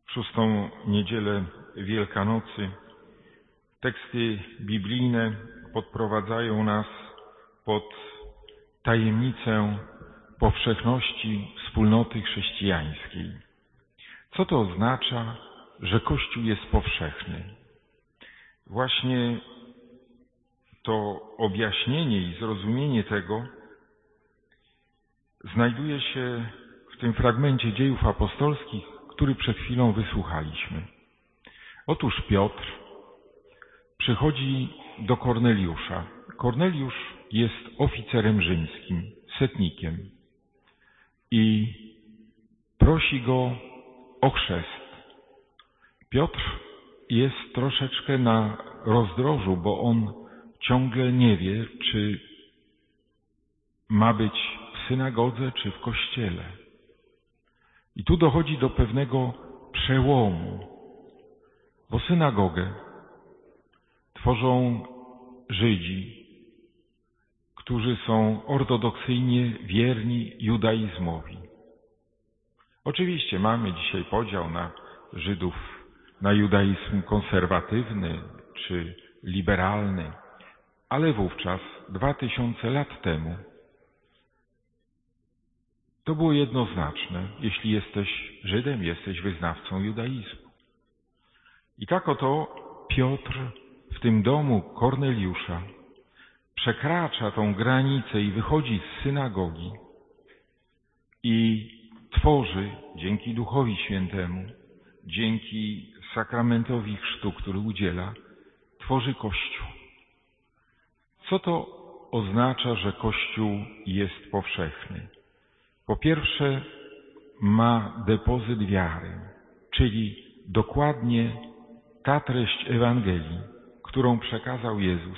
szóstą niedzielę Wielkanocy. Teksty biblijne podprowadzają nas pod tajemnicę powszechności wspólnoty chrześcijańskiej. Co to oznacza, że Kościół jest powszechny? Właśnie to objaśnienie i zrozumienie tego znajduje się w tym fragmencie Dziejów Apostolskich, który przed chwilą wysłuchaliśmy. Otóż Piotr przychodzi do Korneliusza. Korneliusz jest oficerem rzymskim, setnikiem i prosi go o chrzest. Piotr jest troszeczkę na rozdrożu, bo on ciągle nie wie, czy ma być w synagodze, czy w kościele. I tu dochodzi do pewnego przełomu, bo synagogę tworzą Żydzi, którzy są ortodoksyjnie wierni judaizmowi. Oczywiście mamy dzisiaj podział na Żydów, na judaizm konserwatywny czy liberalny, ale wówczas, 2000 lat temu, to było jednoznaczne. Jeśli jesteś Żydem, jesteś wyznawcą judaizmu. I tak oto Piotr w tym domu Korneliusza przekracza tą granicę i wychodzi z synagogi i tworzy, dzięki Duchowi Świętemu, dzięki sakramentowi chrztu, który udziela, tworzy Kościół. Co to oznacza, że Kościół jest powszechny? Po pierwsze, ma depozyt wiary, czyli dokładnie ta treść Ewangelii, którą przekazał Jezus,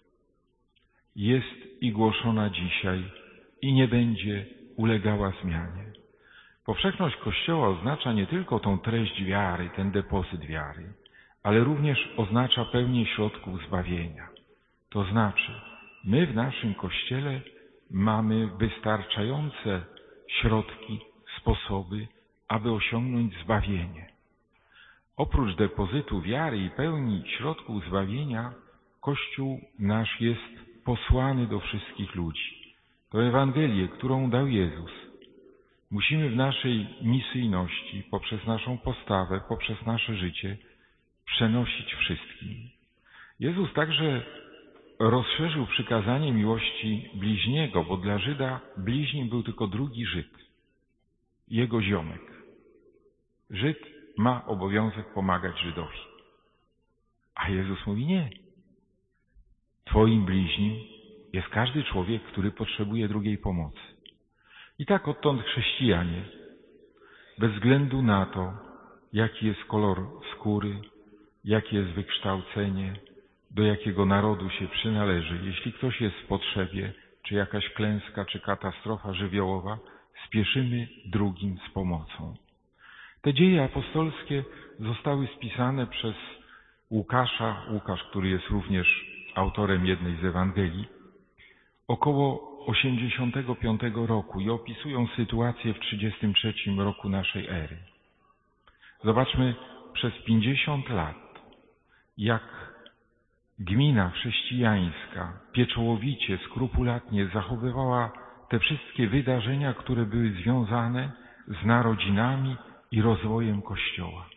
jest i głoszona dzisiaj i nie będzie ulegała zmianie. Powszechność Kościoła oznacza nie tylko tą treść wiary, ten depozyt wiary, ale również oznacza pełnię środków zbawienia. To znaczy, my w naszym Kościele mamy wystarczające środki, sposoby, aby osiągnąć zbawienie. Oprócz depozytu wiary i pełni środków zbawienia, Kościół nasz jest posłany do wszystkich ludzi. To Ewangelię, którą dał Jezus, musimy w naszej misyjności, poprzez naszą postawę, poprzez nasze życie, przenosić wszystkim. Jezus także rozszerzył przykazanie miłości bliźniego, bo dla Żyda bliźnim był tylko drugi Żyd, jego ziomek. Żyd ma obowiązek pomagać Żydowi. A Jezus mówi nie. Twoim bliźnim jest każdy człowiek, który potrzebuje drugiej pomocy. I tak odtąd chrześcijanie, bez względu na to, jaki jest kolor skóry, jakie jest wykształcenie, do jakiego narodu się przynależy, jeśli ktoś jest w potrzebie, czy jakaś klęska, czy katastrofa żywiołowa, spieszymy drugim z pomocą. Te dzieje apostolskie zostały spisane przez Łukasza, Łukasz, który jest również autorem jednej z Ewangelii, około 85 roku i opisują sytuację w 33 roku naszej ery. Zobaczmy, przez 50 lat, jak gmina chrześcijańska pieczołowicie, skrupulatnie zachowywała te wszystkie wydarzenia, które były związane z narodzinami i rozwojem Kościoła.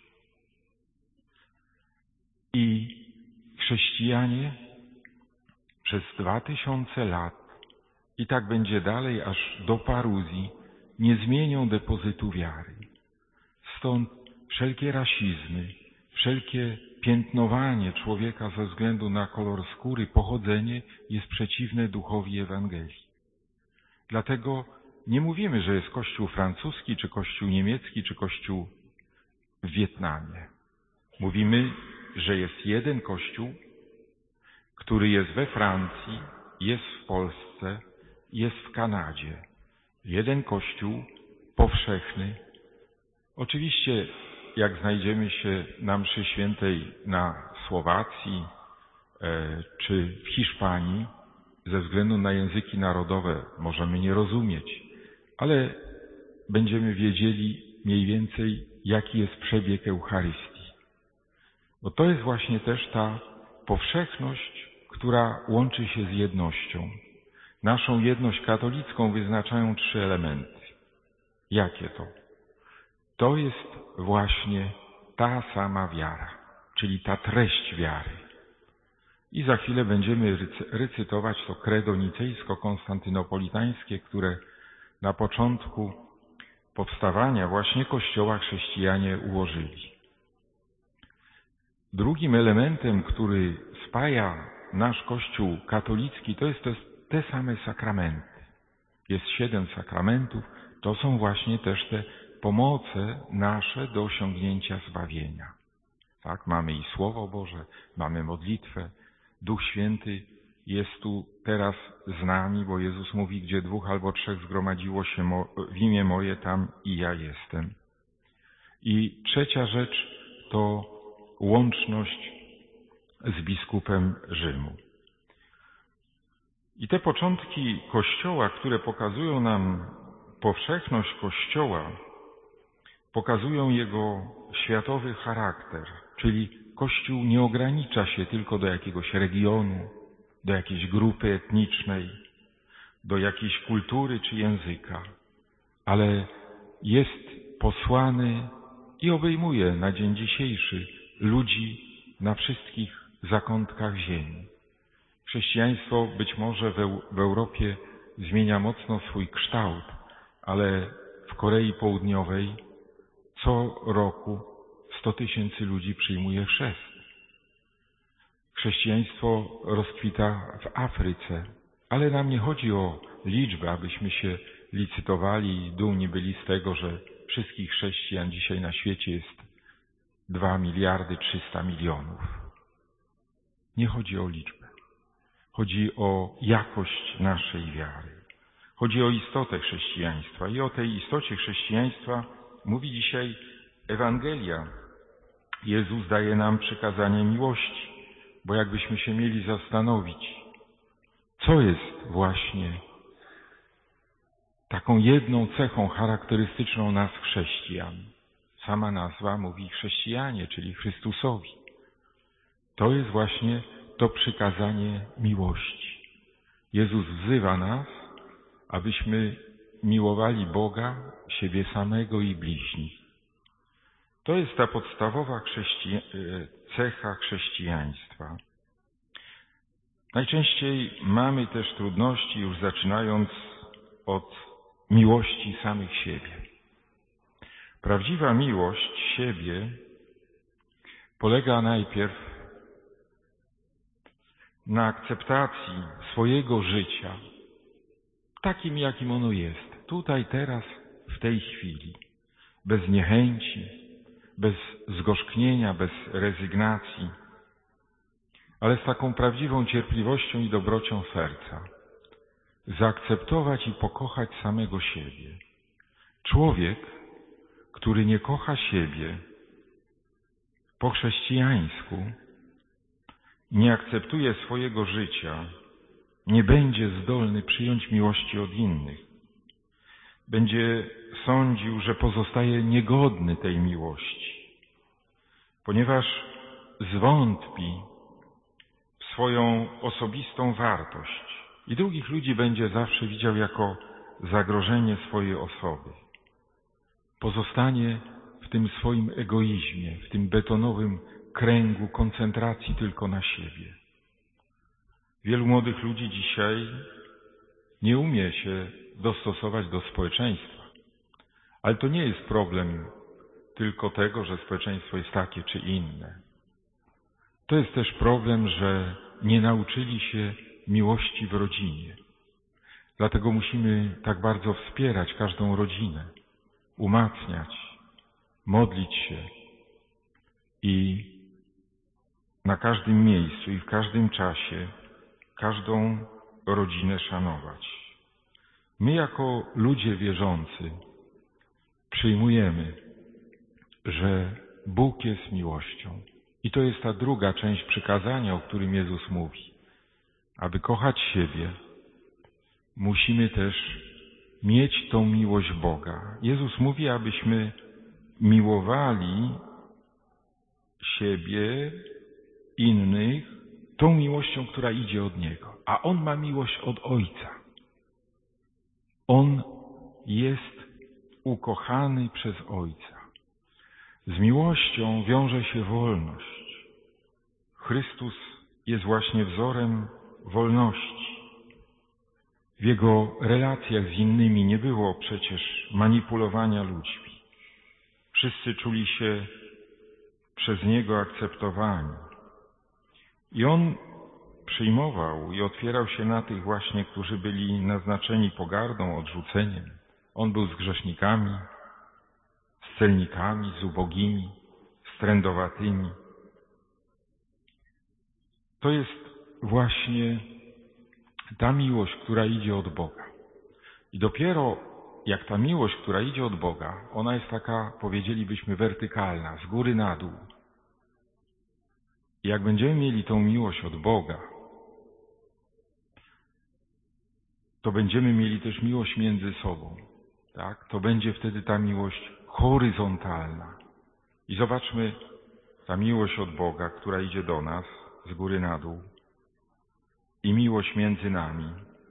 I chrześcijanie przez 2000 lat, i tak będzie dalej aż do paruzji, nie zmienią depozytu wiary. Stąd wszelkie rasizmy, wszelkie piętnowanie człowieka ze względu na kolor skóry, pochodzenie jest przeciwne duchowi Ewangelii. Dlatego nie mówimy, że jest Kościół francuski, czy Kościół niemiecki, czy Kościół w Wietnamie. Mówimy, że jest jeden Kościół, który jest we Francji, jest w Polsce, jest w Kanadzie. Jeden Kościół powszechny. Oczywiście, jak znajdziemy się na mszy świętej na Słowacji czy w Hiszpanii, ze względu na języki narodowe możemy nie rozumieć, ale będziemy wiedzieli mniej więcej, jaki jest przebieg Eucharystii. Bo to jest właśnie też ta powszechność, która łączy się z jednością. Naszą jedność katolicką wyznaczają 3 elementy. Jakie to? To jest właśnie ta sama wiara, czyli ta treść wiary. I za chwilę będziemy recytować to credo nicejsko-konstantynopolitańskie, które na początku powstawania właśnie Kościoła chrześcijanie ułożyli. Drugim elementem, który spaja nasz Kościół katolicki, to jest te same sakramenty. Jest 7 sakramentów, to są właśnie też te pomoce nasze do osiągnięcia zbawienia. Tak, mamy i Słowo Boże, mamy modlitwę, Duch Święty jest tu teraz z nami, bo Jezus mówi, gdzie 2 albo 3 zgromadziło się w imię moje, tam i ja jestem. I trzecia rzecz to łączność z biskupem Rzymu. I te początki Kościoła, które pokazują nam powszechność Kościoła, pokazują jego światowy charakter, czyli Kościół nie ogranicza się tylko do jakiegoś regionu, do jakiejś grupy etnicznej, do jakiejś kultury czy języka, ale jest posłany i obejmuje na dzień dzisiejszy ludzi na wszystkich zakątkach ziemi. Chrześcijaństwo być może w Europie zmienia mocno swój kształt, ale w Korei Południowej co roku 100 000 ludzi przyjmuje chrzest. Chrześcijaństwo rozkwita w Afryce, ale nam nie chodzi o liczbę, abyśmy się licytowali i dumni byli z tego, że wszystkich chrześcijan dzisiaj na świecie jest 2 300 000 000. Nie chodzi o liczbę. Chodzi o jakość naszej wiary. Chodzi o istotę chrześcijaństwa i o tej istocie chrześcijaństwa mówi dzisiaj Ewangelia. Jezus daje nam przykazanie miłości, bo jakbyśmy się mieli zastanowić, co jest właśnie taką jedną cechą charakterystyczną nas chrześcijan. Sama nazwa mówi chrześcijanie, czyli Chrystusowi. To jest właśnie to przykazanie miłości. Jezus wzywa nas, abyśmy miłowali Boga, siebie samego i bliźnich. To jest ta podstawowa cecha chrześcijaństwa. Najczęściej mamy też trudności, już zaczynając od miłości samych siebie. Prawdziwa miłość siebie polega najpierw na akceptacji swojego życia, takim jakim ono jest, tutaj, teraz, w tej chwili, bez niechęci, bez zgorzknienia, bez rezygnacji, ale z taką prawdziwą cierpliwością i dobrocią serca. Zaakceptować i pokochać samego siebie. Człowiek, który nie kocha siebie po chrześcijańsku, nie akceptuje swojego życia, nie będzie zdolny przyjąć miłości od innych. Będzie sądził, że pozostaje niegodny tej miłości, ponieważ zwątpi w swoją osobistą wartość i drugich ludzi będzie zawsze widział jako zagrożenie swojej osoby. Pozostanie w tym swoim egoizmie, w tym betonowym kręgu koncentracji tylko na siebie. Wielu młodych ludzi dzisiaj nie umie się dostosować do społeczeństwa. Ale to nie jest problem tylko tego, że społeczeństwo jest takie czy inne. To jest też problem, że nie nauczyli się miłości w rodzinie. Dlatego musimy tak bardzo wspierać każdą rodzinę, umacniać, modlić się i na każdym miejscu i w każdym czasie każdą rodzinę szanować. My jako ludzie wierzący przyjmujemy, że Bóg jest miłością. I to jest ta druga część przykazania, o którym Jezus mówi. Aby kochać siebie, musimy też mieć tą miłość Boga. Jezus mówi, abyśmy miłowali siebie, innych, tą miłością, która idzie od Niego. A On ma miłość od Ojca. On jest ukochany przez Ojca. Z miłością wiąże się wolność. Chrystus jest właśnie wzorem wolności. W Jego relacjach z innymi nie było przecież manipulowania ludźmi. Wszyscy czuli się przez Niego akceptowani. I On przyjmował i otwierał się na tych właśnie, którzy byli naznaczeni pogardą, odrzuceniem. On był z grzesznikami, z celnikami, z ubogimi, z trędowatymi. To jest właśnie ta miłość, która idzie od Boga. I dopiero jak ta miłość, która idzie od Boga, ona jest taka, powiedzielibyśmy, wertykalna, z góry na dół. I jak będziemy mieli tą miłość od Boga, to będziemy mieli też miłość między sobą. Tak? To będzie wtedy ta miłość horyzontalna. I zobaczmy, ta miłość od Boga, która idzie do nas z góry na dół, i miłość między nami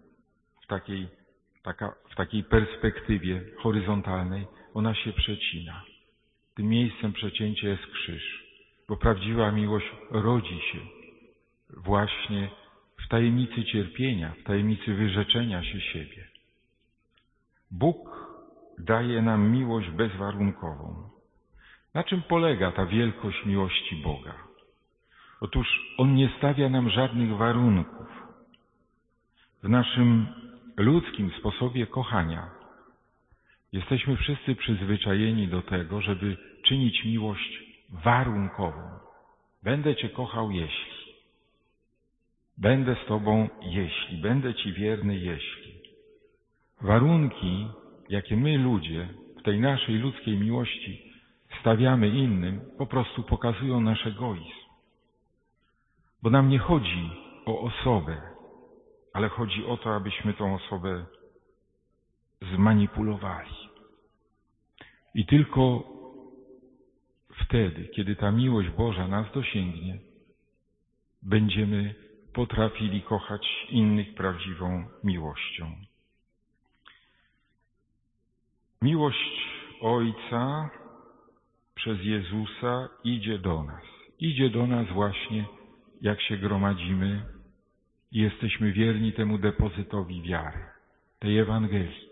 w takiej perspektywie horyzontalnej, ona się przecina. Tym miejscem przecięcia jest krzyż, bo prawdziwa miłość rodzi się właśnie w tajemnicy cierpienia, w tajemnicy wyrzeczenia się siebie. Bóg daje nam miłość bezwarunkową. Na czym polega ta wielkość miłości Boga? Otóż On nie stawia nam żadnych warunków. W naszym ludzkim sposobie kochania jesteśmy wszyscy przyzwyczajeni do tego, żeby czynić miłość warunkową. Będę Cię kochał, jeśli. Będę z Tobą, jeśli. Będę Ci wierny, jeśli. Warunki, jakie my ludzie w tej naszej ludzkiej miłości stawiamy innym, po prostu pokazują nasz egoizm. Bo nam nie chodzi o osobę, ale chodzi o to, abyśmy tą osobę zmanipulowali. I tylko wtedy, kiedy ta miłość Boża nas dosięgnie, będziemy potrafili kochać innych prawdziwą miłością. Miłość Ojca przez Jezusa idzie do nas. Idzie do nas właśnie, jak się gromadzimy i jesteśmy wierni temu depozytowi wiary, tej Ewangelii.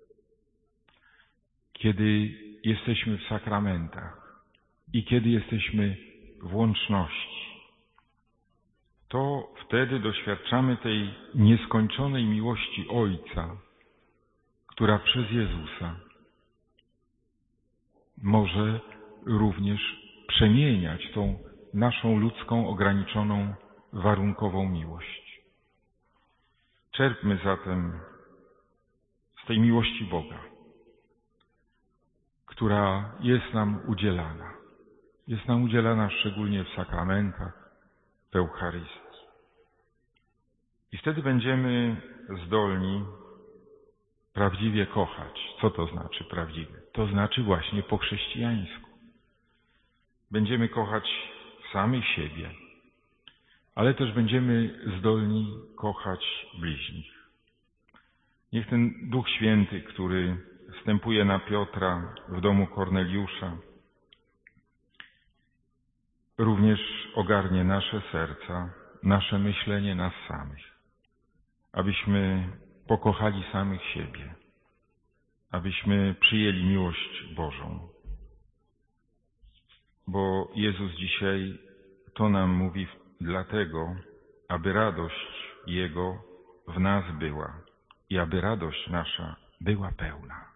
Kiedy jesteśmy w sakramentach i kiedy jesteśmy w łączności, to wtedy doświadczamy tej nieskończonej miłości Ojca, która przez Jezusa może również przemieniać tą naszą ludzką, ograniczoną, warunkową miłość. Czerpmy zatem z tej miłości Boga, która jest nam udzielana. Jest nam udzielana szczególnie w sakramentach, w Eucharystii. I wtedy będziemy zdolni prawdziwie kochać. Co to znaczy prawdziwie? To znaczy właśnie po chrześcijańsku. Będziemy kochać samych siebie, ale też będziemy zdolni kochać bliźnich. Niech ten Duch Święty, który wstępuje na Piotra w domu Korneliusza, również ogarnie nasze serca, nasze myślenie nas samych, abyśmy pokochali samych siebie, abyśmy przyjęli miłość Bożą. Bo Jezus dzisiaj to nam mówi dlatego, aby radość Jego w nas była i aby radość nasza była pełna.